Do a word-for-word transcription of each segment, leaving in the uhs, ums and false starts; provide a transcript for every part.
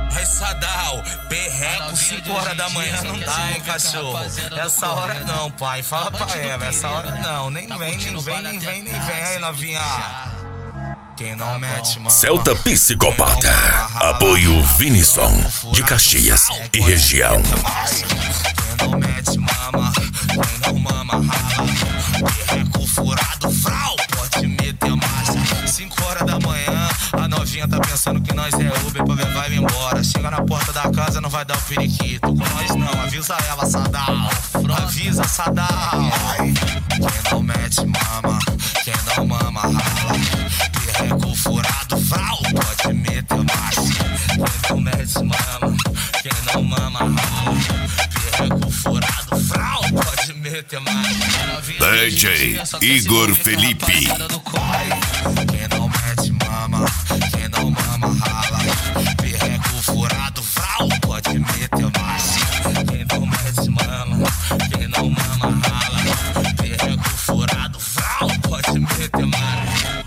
Aí, Sadal, perreco, cinco horas da manhã não dá, hein, cachorro? Essa hora não, pai, fala pra ela, essa hora não. Nem vem, nem vem, nem vem, nem vem, aí, novinha. Quem não mete, mano. Celta Psicopata. Apoio Vinison, de Caxias e região. Quem não mete, mama. Quem não mama, rala. Perreco furado, frau. Pode meter marcha. cinco horas da manhã, a novinha tá pensando que nós é Uber pra levar e embora. Chega na porta da casa, não vai dar o periquito. Com nós não, avisa ela, Sadal. Avisa, Sadal. Quem não mete, mama. Quem não mama, rala. Perreco furado, frau. Pode meter marcha. Quem não mete, mama. Quem não mama, rala. Perreco furado, frau. Pode meter marcha. D J Igor Felipe. Quem não mete, mama. Quem não mama, rala. Perreco furado, frau. Pode meter marcha. Quem não mete, mama. Quem não mama, rala. Perreco furado, frau. Pode meter marcha.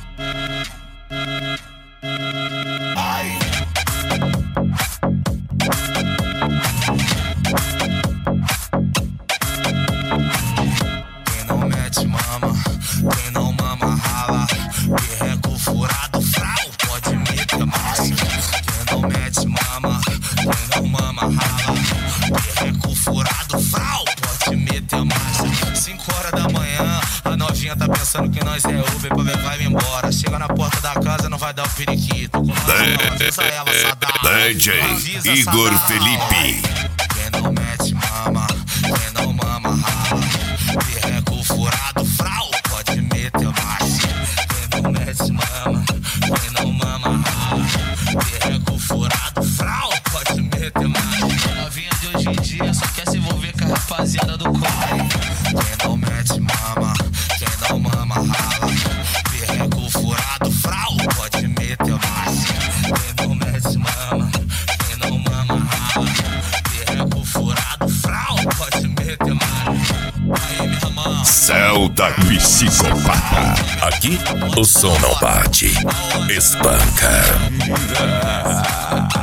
Ai. Quem não mete, mama. Quem não mama, rala. Perreco furado, frau. Pode meter marcha. Quem não mete, mama. Quem não mama, rala. Perreco furado, frau. Pode meter marcha. cinco horas da manhã, a novinha tá pensando que nós é Uber pra levar e embora. Chega na porta da casa, não vai dar o periquito. Com nós não, avisa ela, Sadal. D J Igor Sadal. Felipe. Quem não mete, mama. Quem não mama, rala. Perreco furado, frau. Pode meter marcha. Quem não mete, mama. Quem não mama, rala. Perreco furado, frau. Pode meter marcha. Novinha de hoje em dia só quer se envolver com a rapaziada do corre. Quem não mete, mama. Quem não mama, rala. Perreco furado, frau. Pode meter marcha. Quem não mete, mama. Quem não mama, rala. Perreco furado, frau. Pode meter marcha. Aí, minha mão. Celta Psicopata. Aqui o som não bate, espanca.